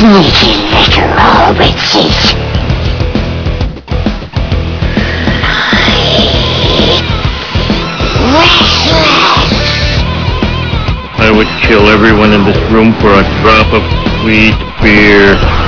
Sneaky little hobbitses. Restless. I would kill everyone in this room for a drop of sweet beer.